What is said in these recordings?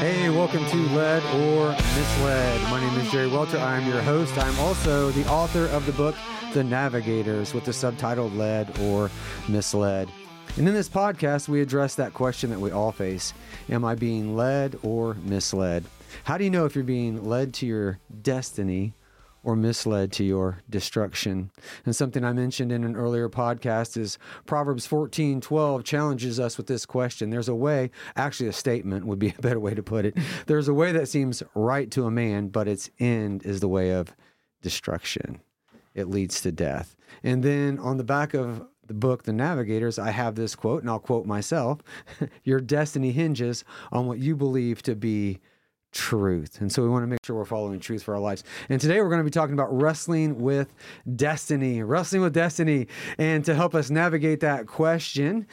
Hey, welcome to Led or Misled. My name is Jerry Welter. I am your host. I'm also the author of the book, The Navigators, with the subtitle Led or Misled. And in this podcast, we address that question that we all face. Am I being led or misled? How do you know if you're being led to your destiny or misled to your destruction? And something I mentioned in an earlier podcast is Proverbs 14:12 challenges us with this question. There's a way, actually a statement would be a better way to put it. There's a way that seems right to a man, but its end is the way of destruction. It leads to death. And then on the back of the book, The Navigators, I have this quote, and I'll quote myself. Your destiny hinges on what you believe to be truth. And so we want to make sure we're following truth for our lives. And today we're going to be talking about wrestling with destiny. And to help us navigate that question,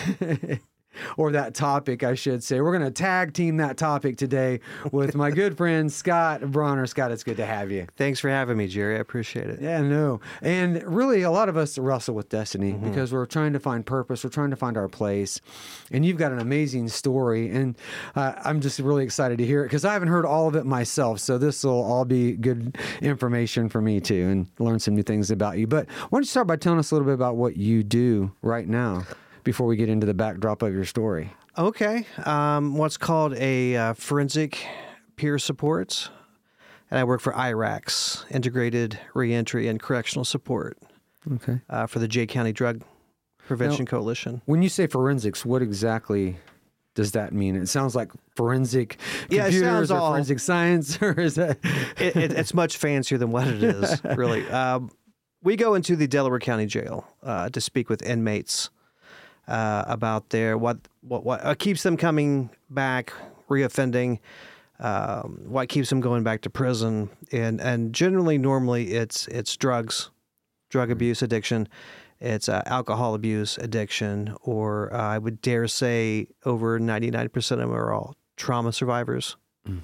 or that topic, I should say, we're going to tag team that topic today with my good friend, Scott Bronner. Scott, it's good to have you. Thanks for having me, Jerry. I appreciate it. Yeah, no. And really, a lot of us wrestle with destiny because we're trying to find purpose. We're trying to find our place. And you've got an amazing story. And I'm just really excited to hear it because I haven't heard all of it myself. So this will all be good information for me too and learn some new things about you. But why don't you start by telling us a little bit about what you do right now before we get into the backdrop of your story? Okay. What's called a forensic peer support. And I work for IRACS, Integrated Reentry and Correctional Support. Okay. For the Jay County Drug Prevention Coalition. When you say forensics, what exactly does that mean? It sounds like forensic computers or forensic science, or is that? It's much fancier than what it is, really. We go into the Delaware County Jail to speak with inmates about their what keeps them coming back, reoffending, what keeps them going back to prison, and generally, normally, it's drugs, drug abuse addiction, it's alcohol abuse addiction, or I would dare say over 99% of them are all trauma survivors.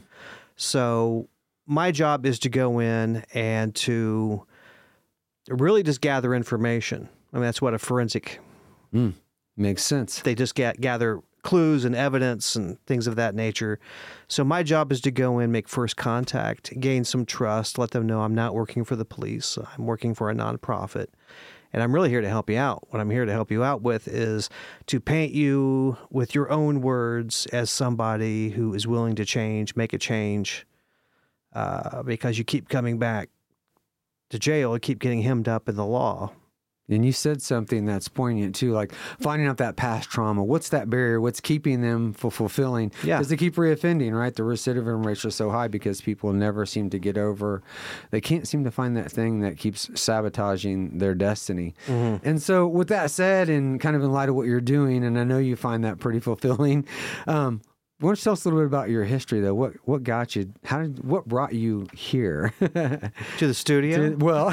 So my job is to go in and to really just gather information. I mean, that's what a forensic. Makes sense. They just gather clues and evidence and things of that nature. So my job is to go in, make first contact, gain some trust, let them know I'm not working for the police. I'm working for a nonprofit. And I'm really here to help you out. What I'm here to help you out with is to paint you with your own words as somebody who is willing to change, make a change, because you keep coming back to jail, you keep getting hemmed up in the law. And you said something that's poignant too, like finding out that past trauma. What's that barrier? What's keeping them fulfilling? Yeah. Because they keep reoffending, right? The recidivism rates are so high because people never seem to get over. They can't seem to find that thing that keeps sabotaging their destiny. And so with that said, and kind of in light of what you're doing, and I know you find that pretty fulfilling, why don't you tell us a little bit about your history, though? What got you? What brought you here to the studio?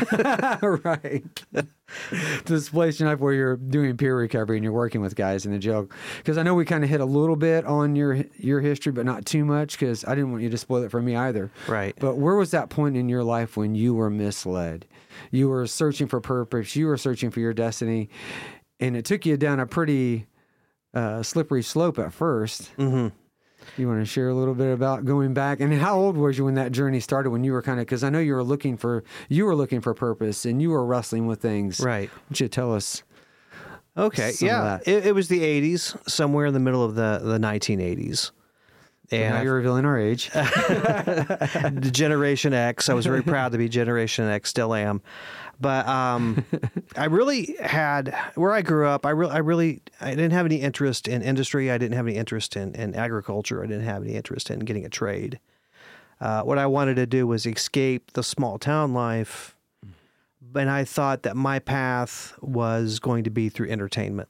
Right, to this place in life where you're doing peer recovery and you're working with guys in the jail. Because I know we kind of hit a little bit on your history, but not too much. Because I didn't want you to spoil it for me either. Right. But where was that point in your life when you were misled? You were searching for purpose. You were searching for your destiny, and it took you down a pretty slippery slope at first. You want to share a little bit about going back, and how old was you when that journey started? When you were because I know you were looking for purpose and you were wrestling with things. Right. Why don't you tell us? Okay. Yeah. It was the 80s, somewhere in the middle of the 1980s. And now you're revealing our age. The Generation X. I was very proud to be Generation X, still am. But I really had, where I grew up, I didn't have any interest in industry. I didn't have any interest in agriculture. I didn't have any interest in getting a trade. What I wanted to do was escape the small town life. And I thought that my path was going to be through entertainment.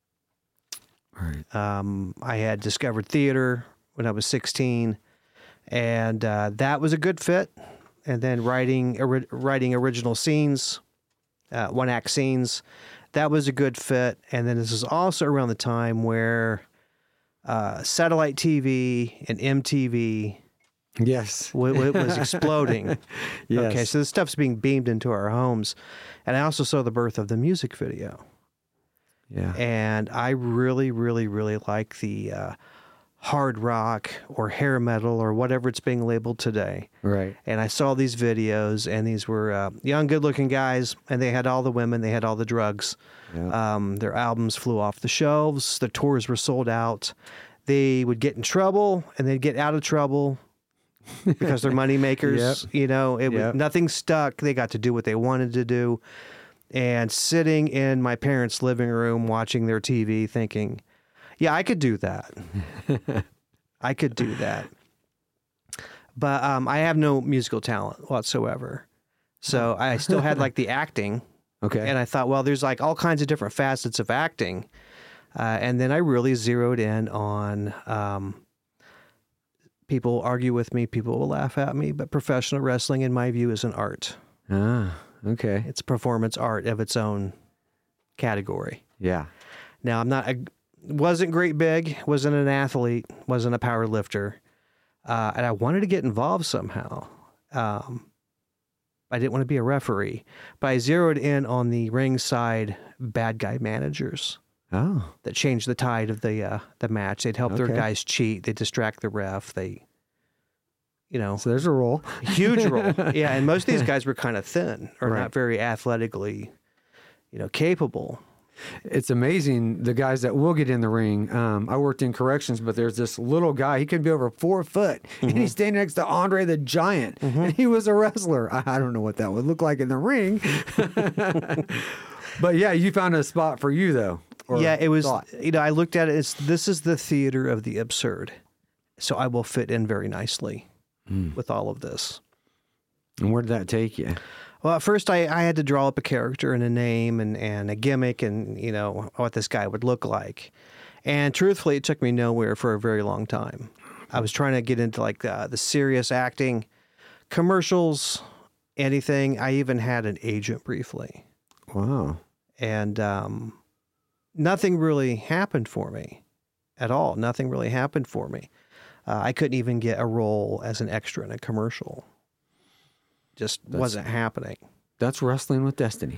Right. I had discovered theater when I was 16, and that was a good fit. And then writing original scenes, one-act scenes, that was a good fit. And then this is also around the time where satellite TV and MTV Yes. was exploding. Yes. Okay, so this stuff's being beamed into our homes. And I also saw the birth of the music video. Yeah. And I really, really, really like the hard rock or hair metal or whatever it's being labeled today. Right. And I saw these videos, and these were young, good-looking guys, and they had all the women, they had all the drugs. Yeah. Their albums flew off the shelves. The tours were sold out. They would get in trouble, and they'd get out of trouble because they're money makers. Yep. You know, Yep. nothing stuck. They got to do what they wanted to do. And sitting in my parents' living room watching their TV thinking, yeah, I could do that. I could do that. But I have no musical talent whatsoever. So I still had like the acting. Okay. And I thought, well, there's like all kinds of different facets of acting. And then I really zeroed in on people argue with me, people will laugh at me, but professional wrestling, in my view, is an art. Ah, okay. It's a performance art of its own category. Yeah. Now, wasn't great big, wasn't an athlete, wasn't a power lifter, and I wanted to get involved somehow. I didn't want to be a referee, but I zeroed in on the ringside bad guy managers Oh. that changed the tide of the match. They'd help their Okay. guys cheat. They'd distract the ref. They, So there's a role. huge role. Yeah, and most of these guys were kind of thin or Right. not very athletically, capable. It's amazing the guys that will get in the ring. I worked in corrections, but there's this little guy. He could be over 4 foot, and he's standing next to Andre the Giant, and he was a wrestler. I don't know what that would look like in the ring, but yeah, you found a spot for you though. Or Yeah, it was. thought. I looked at it. This is the theater of the absurd, so I will fit in very nicely with all of this. And where did that take you? Well, at first I had to draw up a character and a name and a gimmick and, what this guy would look like. And truthfully, it took me nowhere for a very long time. I was trying to get into like the serious acting, commercials, anything. I even had an agent briefly. Wow. And nothing really happened for me at all. Nothing really happened for me. I couldn't even get a role as an extra in a commercial. Just wasn't happening. That's wrestling with destiny.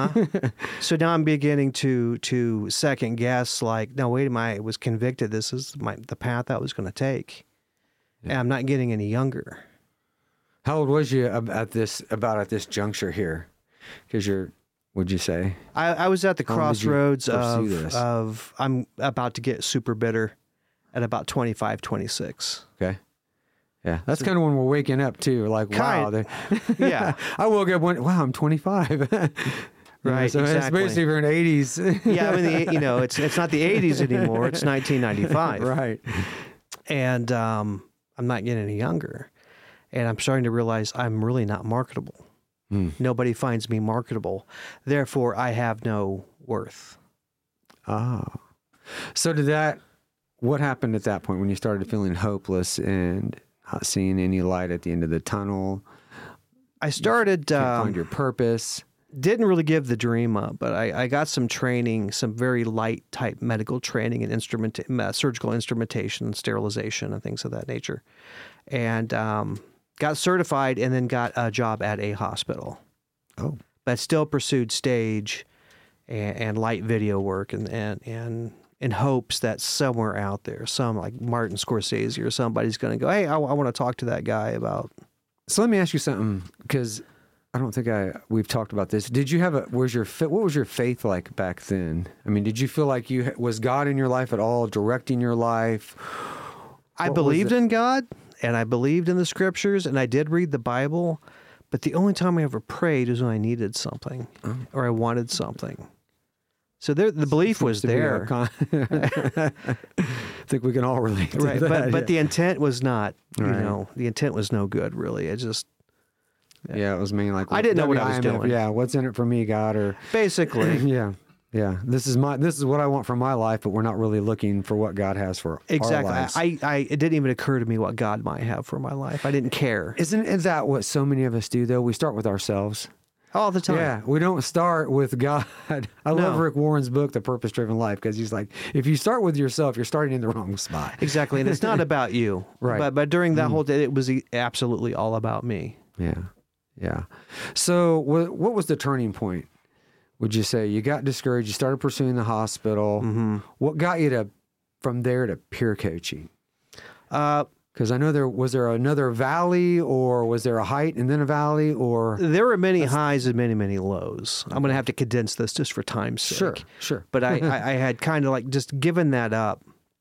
So now I'm beginning to second guess. Like, no, wait a minute. I was convicted. This is the path I was going to take, and I'm not getting any younger. How old was you at this juncture here? Because would you say? I was at the How long did you crossroads pursue this? of I'm about to get super bitter at about 25, 26. Okay. Yeah, that's kind of when we're waking up too. Like, wow, Yeah. I woke up wow, I'm 25. Right, So exactly. especially if you're in the 80s. Yeah, I mean, it's not the 80s anymore. It's 1995. Right. And I'm not getting any younger. And I'm starting to realize I'm really not marketable. Nobody finds me marketable. Therefore, I have no worth. Ah. So what happened at that point when you started feeling hopeless and not seeing any light at the end of the tunnel? I started, Can't find your purpose. didn't really give the dream up, but I got some training, some very light type medical training in surgical instrumentation and sterilization and things of that nature. And got certified and then got a job at a hospital. Oh. But still pursued stage and light video work and in hopes that somewhere out there, some like Martin Scorsese or somebody's going to go, hey, I want to talk to that guy about. So let me ask you something, because I don't think we've talked about this. Did you what was your faith like back then? I mean, did you feel like was God in your life at all, directing your life? I believed in God and I believed in the scriptures and I did read the Bible, but the only time I ever prayed was when I needed something or I wanted something. So the belief was there. I think we can all relate to Right, that. but the intent was not, Right. the intent was no good, really. It just, yeah, it was mainly like, I didn't know what I was WIMF, doing. Yeah, what's in it for me, God? Or basically, yeah. This is what I want for my life, but we're not really looking for what God has for exactly. our lives. It didn't even occur to me what God might have for my life. I didn't care Isn't that what so many of us do, though? We start with ourselves. all the time. Yeah, we don't start with God. I love Rick Warren's book, The Purpose-Driven Life, because he's like, if you start with yourself, you're starting in the wrong spot. Exactly, and it's not about you. Right. But during that whole day, it was absolutely all about me. Yeah. So what was the turning point? Would you say you got discouraged, you started pursuing the hospital? What got you from there to peer coaching? Because I know was there another valley, or was there a height and then a valley, or There were many highs and many lows. I'm going to have to condense this just for time's sake. Sure. But I had kind of like just given that up.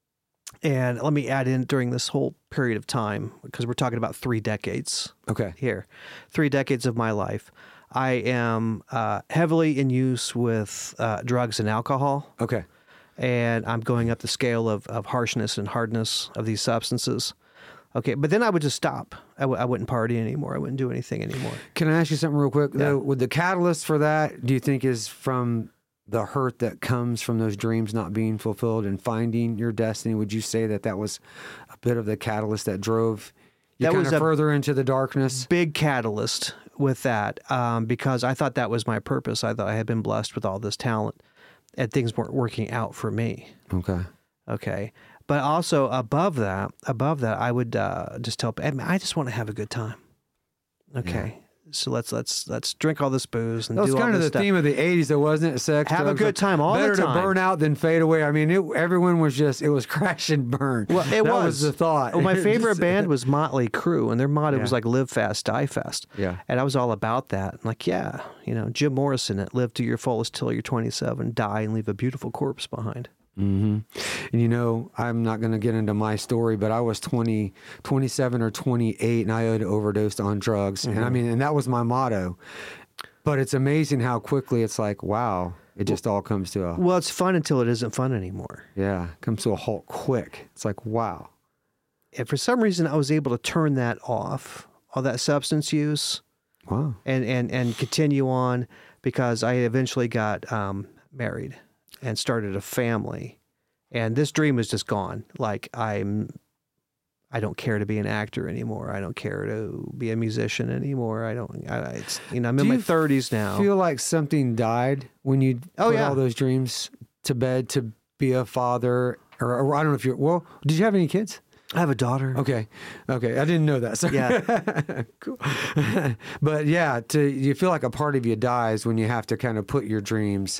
And let me add in during this whole period of time, because we're talking about 3 decades Okay. here, 3 decades of my life. I am heavily in use with drugs and alcohol. Okay. And I'm going up the scale of harshness and hardness of these substances. Okay, but then I would just stop. I wouldn't party anymore. I wouldn't do anything anymore. Can I ask you something real quick? Though, would the catalyst for that, do you think, is from the hurt that comes from those dreams not being fulfilled and finding your destiny? Would you say that was a bit of the catalyst that drove you kind of further into the darkness? Big catalyst with that, because I thought that was my purpose. I thought I had been blessed with all this talent, and things weren't working out for me. Okay. But also above that, I would just tell people, I just want to have a good time. Okay. Yeah. So let's drink all this booze and do all this stuff. That was kind of the theme of the 80s, though, wasn't it? Sex, have drugs, a good time all the time. Better to burn out than fade away. I mean, everyone was it was crash and burn. Well, that was the thought. Well, my favorite band was Motley Crue, and their motto was like "Live fast, die fast." Yeah. And I was all about that. Like, yeah, Jim Morrison, live to your fullest till you're 27, die and leave a beautiful corpse behind. Mm-hmm. And I'm not going to get into my story, but I was 27 or 28, and I had overdosed on drugs. Mm-hmm. And that was my motto. But it's amazing how quickly it's like, wow, it just all comes to a... Well, it's fun until it isn't fun anymore. Yeah, it comes to a halt quick. It's like, wow. And for some reason, I was able to turn that off, all that substance use. Wow. And continue on, because I eventually got married and started a family, and this dream was just gone. Like, I don't care to be an actor anymore. I don't care to be a musician anymore. I'm in my 30s now. Feel like something died when you put all those dreams to bed to be a father, or I don't know if did you have any kids? I have a daughter. Okay. I didn't know that. So. Yeah. Cool. But yeah, you feel like a part of you dies when you have to kind of put your dreams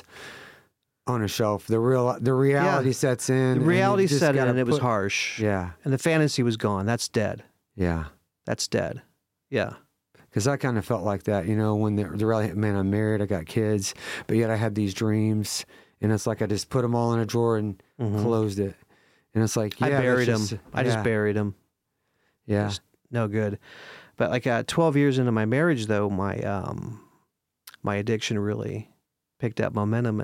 on a shelf. The reality sets in. The reality set in, and it was harsh. Yeah. And the fantasy was gone. That's dead. Yeah. That's dead. Yeah. Because I kind of felt like that, when the reality, man, I'm married, I got kids, but yet I had these dreams, and it's like I just put them all in a drawer and closed it. And it's like, I buried them. I just buried them. Yeah. Just no good. But like 12 years into my marriage, though, my addiction really picked up momentum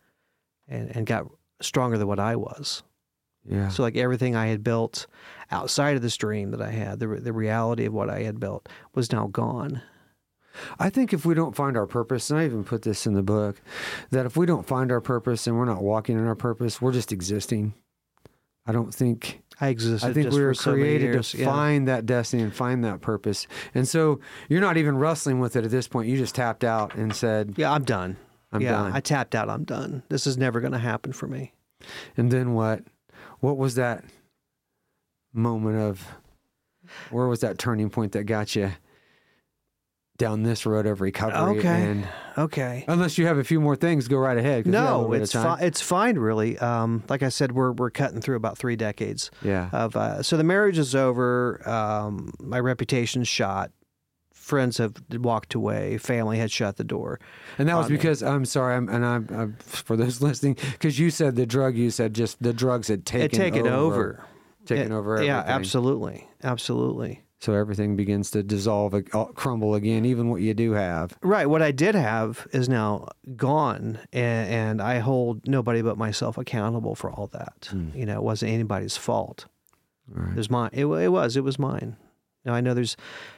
and got stronger than what I was. Yeah. So like everything I had built outside of this dream that I had, the reality of what I had built was now gone. I think if we don't find our purpose, and I even put this in the book, that if we don't find our purpose and we're not walking in our purpose, we're just existing. I think we were created to find that destiny and find that purpose. And so you're not even wrestling with it at this point. You just tapped out and said, yeah, I'm done. I'm done. I tapped out. I'm done. This is never going to happen for me. And then what? What was that moment where was that turning point that got you down this road of recovery? Okay. Unless you have a few more things, go right ahead. No, it's fine. It's fine, really. Like I said, we're cutting through about 3 decades. Yeah. So the marriage is over. My reputation's shot. Friends have walked away. Family had shut the door. And that was because, I'm sorry, I'm for those listening, because you said the drug use had just, the drugs had taken over. Taken over everything. Yeah, absolutely. Absolutely. So everything begins to dissolve, crumble again, even what you do have. Right. What I did have is now gone, and I hold nobody but myself accountable for all that. It wasn't anybody's fault. Right. It was mine. It was mine. Now, I know there's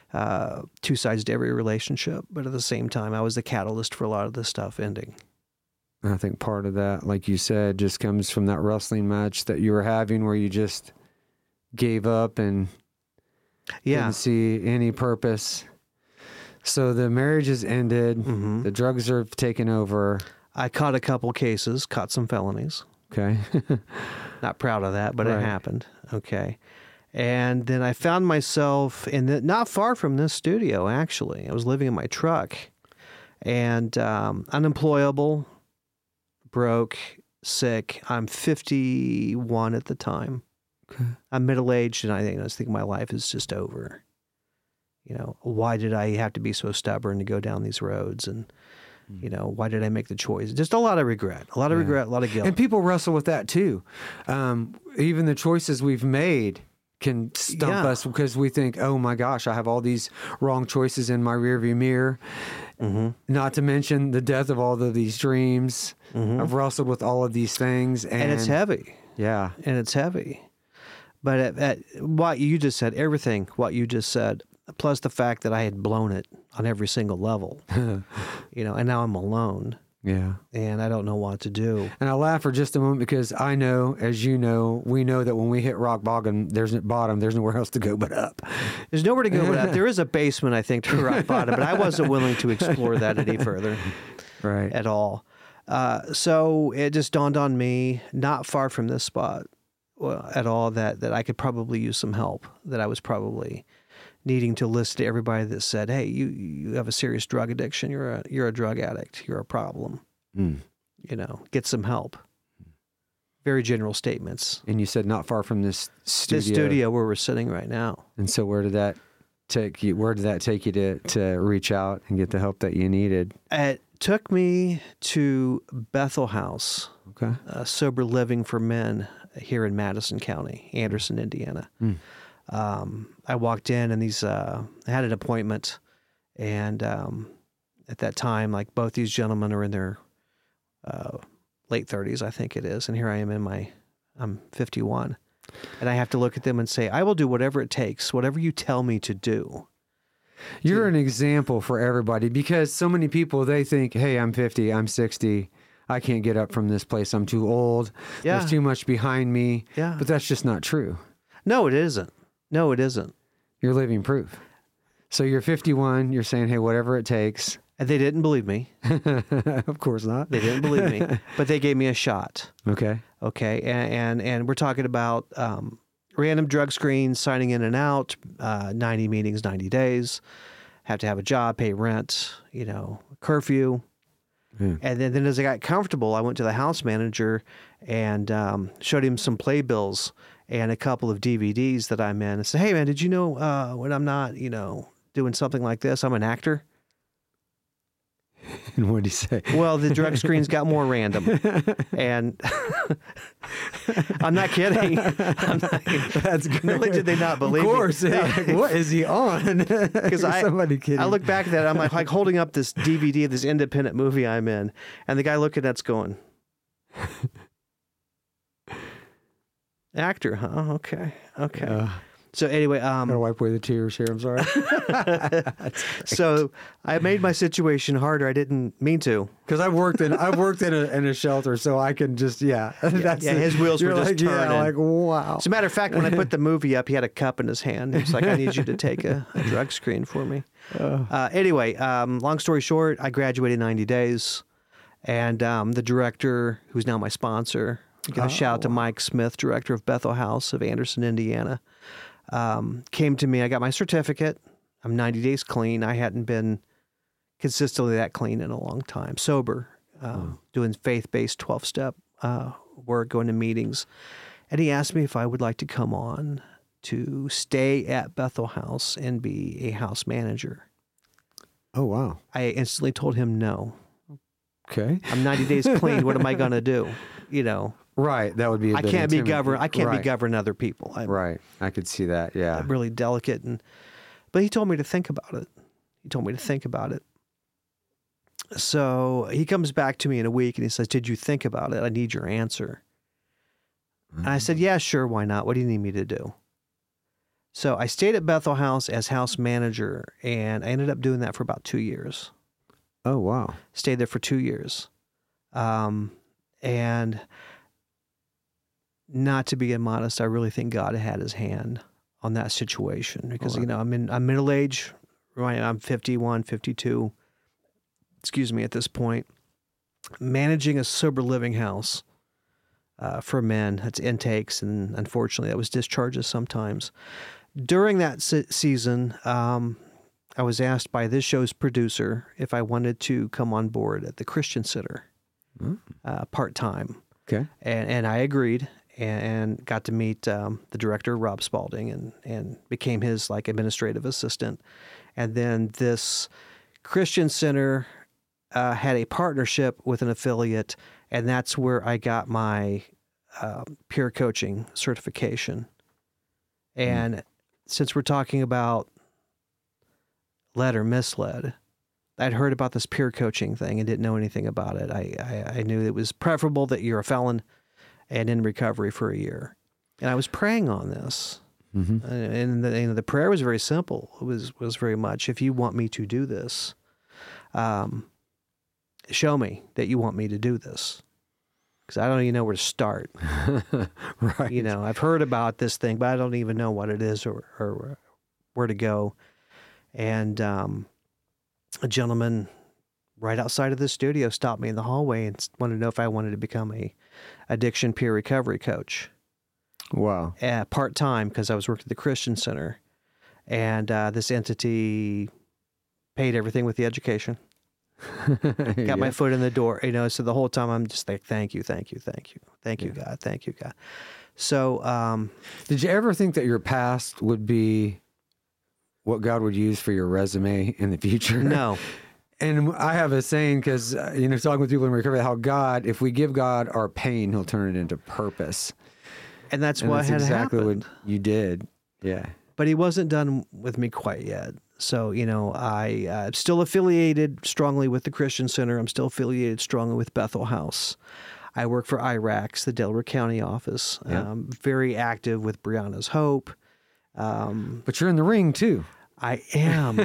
2 sides to every relationship, but at the same time, I was the catalyst for a lot of this stuff ending. I think part of that, like you said, just comes from that wrestling match that you were having where you just gave up and didn't see any purpose. So the marriage has ended. Mm-hmm. The drugs are taken over. I caught a couple cases, caught some felonies. Okay. Not proud of that, but it happened. Okay. And then I found myself not far from this studio, actually. I was living in my truck and unemployable, broke, sick. I'm 51 at the time. Okay. I'm middle-aged, and I think my life is just over. Why did I have to be so stubborn to go down these roads? And, why did I make the choice? Just a lot of regret, a lot of guilt. And people wrestle with that too. Even the choices we've made can stump us because we think, oh my gosh, I have all these wrong choices in my rearview mirror. Mm-hmm. Not to mention the death of all of these dreams. Mm-hmm. I've wrestled with all of these things. And it's heavy. Yeah. And it's heavy. But at what you just said, everything what you just said, plus the fact that I had blown it on every single level, and now I'm alone. Yeah. And I don't know what to do. And I laugh for just a moment because I know, as you know, we know that when we hit rock bottom, there's nowhere else to go but up. There's nowhere to go but up. There is a basement, I think, to rock bottom, but I wasn't willing to explore that any further. Right. At all. So it just dawned on me, not far from this spot at all, that I could probably use some help, that I was probably needing to listen to everybody that said, hey, you have a serious drug addiction. You're a drug addict. You're a problem. Get some help. Very general statements. And you said not far from this studio. This studio where we're sitting right now. And so where did that take you? Where did that take you to reach out and get the help that you needed? It took me to Bethel House, okay, sober living for men here in Madison County, Anderson, Indiana. I walked in and I had an appointment, and at that time, like, both these gentlemen are in their late 30s, I think it is, and here I am I'm 51, and I have to look at them and say, I will do whatever it takes, whatever you tell me to do. You're an example for everybody, because so many people, they think, hey, I'm 50, I'm 60, I can't get up from this place, I'm too old, there's too much behind me, but that's just not true. No, it isn't. No, it isn't. You're living proof. So you're 51, you're saying, hey, whatever it takes. And they didn't believe me. Of course not. They didn't believe me, but they gave me a shot. Okay. Okay. And we're talking about random drug screens, signing in and out, 90 meetings, 90 days, have to have a job, pay rent, curfew. And then as I got comfortable, I went to the house manager and showed him some playbills and a couple of DVDs that I'm in. I said, hey, man, did you know when I'm not, doing something like this, I'm an actor? And what did he say? Well, the drug screens got more random. And I'm not kidding. That's great. Not only did they not believe me. Of course. Like, what is he on? Because somebody kidding. I look back at that, I'm like holding up this DVD of this independent movie I'm in, and the guy looking at that's going, actor, huh? Okay. So anyway, gotta wipe away the tears here. I'm sorry. So I made my situation harder. I didn't mean to, because I've worked in a shelter, so I can just his wheels were just turning. Yeah, like wow. As a matter of fact, when I put the movie up, he had a cup in his hand. He was like, "I need you to take a drug screen for me." Anyway, long story short, I graduated in 90 days, and the director, who's now my sponsor, give a shout out to Mike Smith, director of Bethel House of Anderson, Indiana. Came to me. I got my certificate. I'm 90 days clean. I hadn't been consistently that clean in a long time. Sober, doing faith-based 12-step work, going to meetings. And he asked me if I would like to come on to stay at Bethel House and be a house manager. Oh, wow. I instantly told him no. Okay. I'm 90 days clean. What am I going to do? Right, that would be. I can't be govern other people. Right, I could see that. Yeah, I'm really delicate, but he told me to think about it. So he comes back to me in a week and he says, "Did you think about it? I need your answer." And I said, "Yeah, sure. Why not? What do you need me to do?" So I stayed at Bethel House as house manager, and I ended up doing that for about 2 years. Oh wow! Stayed there for 2 years, and. Not to be immodest, I really think God had his hand on that situation because, I'm middle age, right? I'm 51, 52, at this point. Managing a sober living house for men, that's intakes, and unfortunately that was discharges sometimes. During that season, I was asked by this show's producer if I wanted to come on board at the Christian Center part-time. Okay. And I agreed. and got to meet the director, Rob Spalding, and became his like administrative assistant. And then this Christian Center had a partnership with an affiliate, and that's where I got my peer coaching certification. And since we're talking about led or misled, I'd heard about this peer coaching thing and didn't know anything about it. I knew it was preferable that you're a felon and in recovery for a year. And I was praying on this. Mm-hmm. And the prayer was very simple. It was very much, if you want me to do this, show me that you want me to do this. Because I don't even know where to start. Right. You know, I've heard about this thing, but I don't even know what it is or where to go. And a gentleman right outside of the studio stopped me in the hallway and wanted to know if I wanted to become a addiction peer recovery coach. Wow. Part-time, because I was working at the Christian Center. And this entity paid everything with the education. Got my foot in the door, you know, so the whole time I'm just like, thank you, God, thank you, God. So, did you ever think that your past would be what God would use for your resume in the future? No. And I have a saying, because, talking with people in recovery, how God, if we give God our pain, he'll turn it into purpose. And that's what had exactly happened. What you did. Yeah. But he wasn't done with me quite yet. So, I'm still affiliated strongly with the Christian Center. I'm still affiliated strongly with Bethel House. I work for IRACS, the Delaware County office. Yeah. Very active with Brianna's Hope. But you're in the ring, too. I am.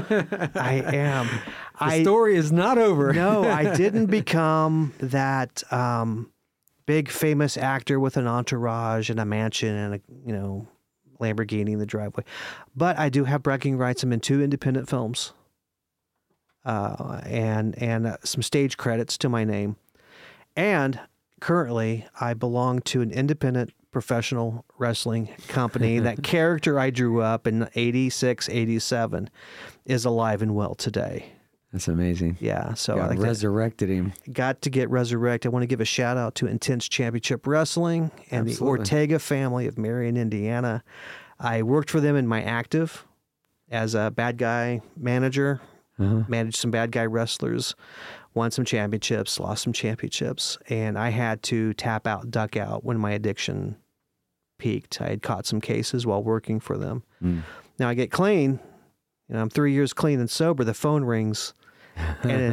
The story is not over. No, I didn't become that big famous actor with an entourage and a mansion and a, Lamborghini in the driveway. But I do have bragging rights. I'm in 2 independent films and some stage credits to my name. And currently, I belong to an independent professional wrestling company. That character I drew up in 86, 87 is alive and well today. That's amazing. Yeah. So God resurrected him. Got to get resurrected. I want to give a shout out to Intense Championship Wrestling and the Ortega family of Marion, Indiana. I worked for them in my active as a bad guy manager, managed some bad guy wrestlers, won some championships, lost some championships, and I had to tap out, duck out when my addiction peaked. I had caught some cases while working for them. Now I get clean. I'm 3 years clean and sober. The phone rings, and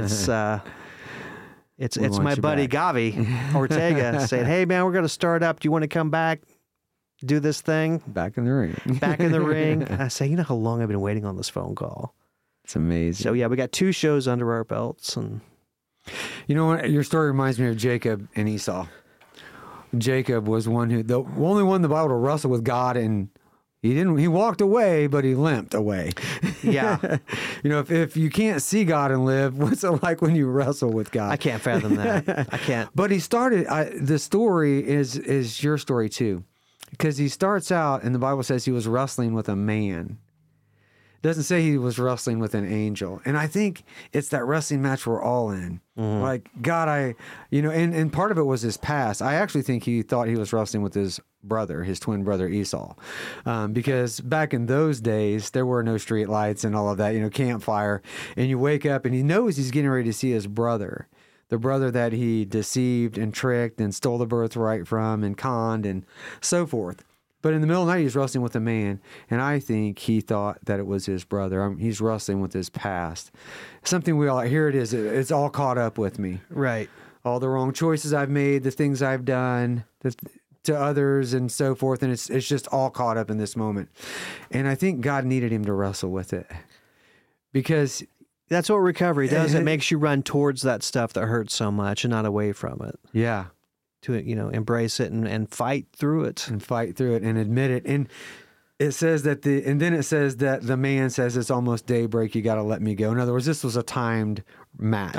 it's my buddy Gavi Ortega saying, "Hey man, we're going to start up. Do you want to come back, do this thing?" Back in the ring. Back in the ring. And I say, how long I've been waiting on this phone call? It's amazing. So yeah, we got 2 shows under our belts, and what? Your story reminds me of Jacob and Esau. Jacob was the only one in the Bible to wrestle with God, and he walked away, but he limped away. Yeah. If you can't see God and live, what's it like when you wrestle with God? I can't fathom that. I can't. But he started, the story is your story too. Because he starts out, and the Bible says he was wrestling with a man. It doesn't say he was wrestling with an angel. And I think it's that wrestling match we're all in. Mm-hmm. Like, God, and part of it was his past. I actually think he thought he was wrestling with his brother, his twin brother Esau. Because back in those days, there were no street lights and all of that, campfire. And you wake up and he knows he's getting ready to see his brother. The brother that he deceived and tricked and stole the birthright from and conned and so forth. But in the middle of the night, he's wrestling with a man, and I think he thought that it was his brother. He's wrestling with his past. Something here it is. It's all caught up with me. Right. All the wrong choices I've made, the things I've done to others and so forth, and it's just all caught up in this moment. And I think God needed him to wrestle with it. Because that's what recovery does. It makes you run towards that stuff that hurts so much and not away from it. Yeah. To, embrace it and fight through it. And fight through it and admit it. And it says that the man says, it's almost daybreak, you got to let me go. In other words, this was a timed match.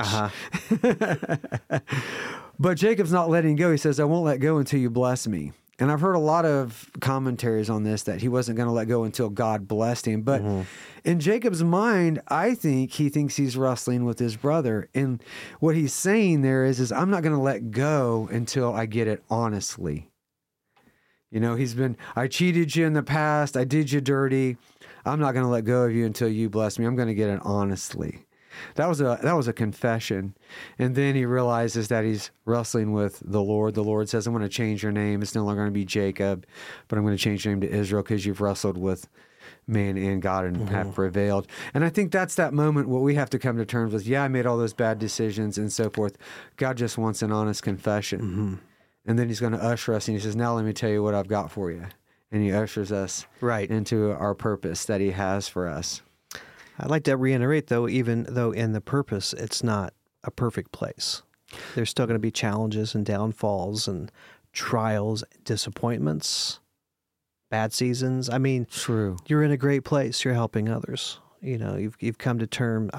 But Jacob's not letting go. He says, I won't let go until you bless me. And I've heard a lot of commentaries on this, that he wasn't going to let go until God blessed him. But in Jacob's mind, I think he thinks he's wrestling with his brother. And what he's saying there is I'm not going to let go until I get it honestly. You know, I cheated you in the past. I did you dirty. I'm not going to let go of you until you bless me. I'm going to get it honestly. That was a confession. And then he realizes that he's wrestling with the Lord. The Lord says, I'm going to change your name. It's no longer going to be Jacob, but I'm going to change your name to Israel because you've wrestled with man and God and have prevailed. And I think that's that moment what we have to come to terms with. Yeah, I made all those bad decisions and so forth. God just wants an honest confession. And then he's going to usher us, and he says, now let me tell you what I've got for you. And he ushers us into our purpose that he has for us. I'd like to reiterate, though, even though in the purpose, it's not a perfect place. There's still going to be challenges and downfalls and trials, disappointments, bad seasons. I mean, true. You're in a great place. You're helping others. You know, you've come to terms.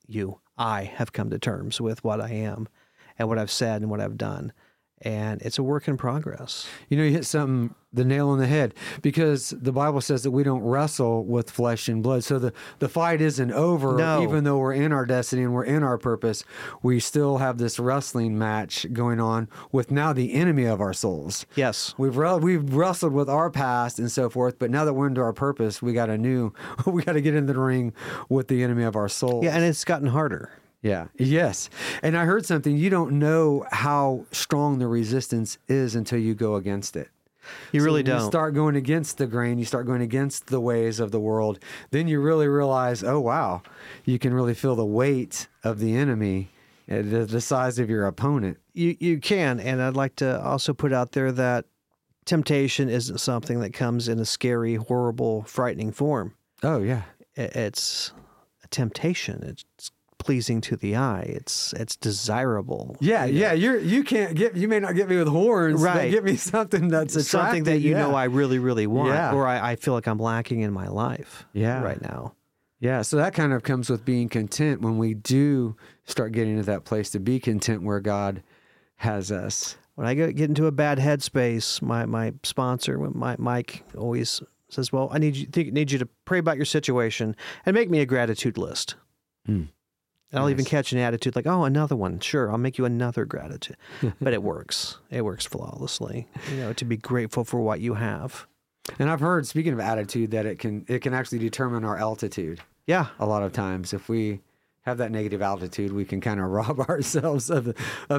I have come to terms with what I am, and what I've said and what I've done. And it's a work in progress. You know, you hit the nail on the head, because the Bible says that we don't wrestle with flesh and blood. So the fight isn't over. No. Even though we're in our destiny and we're in our purpose, we still have this wrestling match going on with now the enemy of our souls. Yes. We've wrestled with our past and so forth, but now that we're into our purpose, we got to get into the ring with the enemy of our souls. Yeah, and it's gotten harder. Yeah. Yes. And I heard something. You don't know how strong the resistance is until you go against it. You really don't. You start going against the grain. You start going against the ways of the world. Then you really realize, oh, wow, you can really feel the weight of the enemy, the size of your opponent. You can. And I'd like to also put out there that temptation isn't something that comes in a scary, horrible, frightening form. Oh, yeah. It's a temptation. It's pleasing to the eye. It's desirable. Yeah, yeah. You may not get me with horns, but get me something that's attractive. Something that you know I really, really want, or I feel like I'm lacking in my life right now. Yeah, so that kind of comes with being content when we do start getting to that place to be content where God has us. When I get into a bad headspace, my sponsor, Mike, always says, well, I need you to pray about your situation and make me a gratitude list. And I'll even catch an attitude like, oh, another one. Sure, I'll make you another gratitude. But it works. It works flawlessly, to be grateful for what you have. And I've heard, speaking of attitude, that it can actually determine our altitude. Yeah. A lot of times. If we have that negative altitude, we can kind of rob ourselves of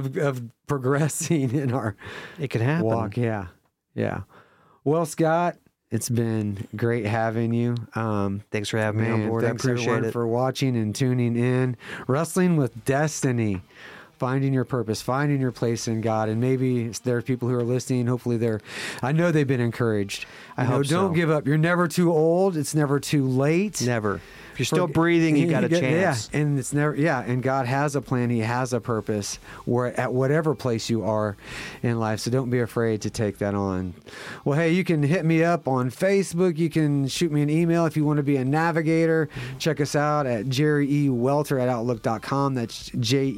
progressing in our It can happen. walk. Yeah. Yeah. Well, Scott, it's been great having you. Thanks for having me on board. I appreciate it. For watching and tuning in. Wrestling with Destiny. Finding your purpose, finding your place in God. And maybe there are people who are listening. Hopefully I know they've been encouraged. I hope so. Don't give up. You're never too old. It's never too late. Never. If you're still breathing, you got a chance. Yeah, and it's never. Yeah, and God has a plan. He has a purpose. At whatever place you are in life, so don't be afraid to take that on. Well, hey, you can hit me up on Facebook. You can shoot me an email if you want to be a navigator. Check us out at jerrywelter@outlook.com. That's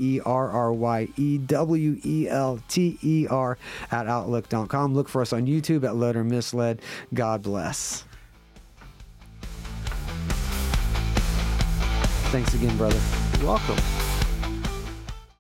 JerryWelter @outlook.com. Look for us on YouTube at Led or Misled. God bless. Thanks again, brother. You're welcome.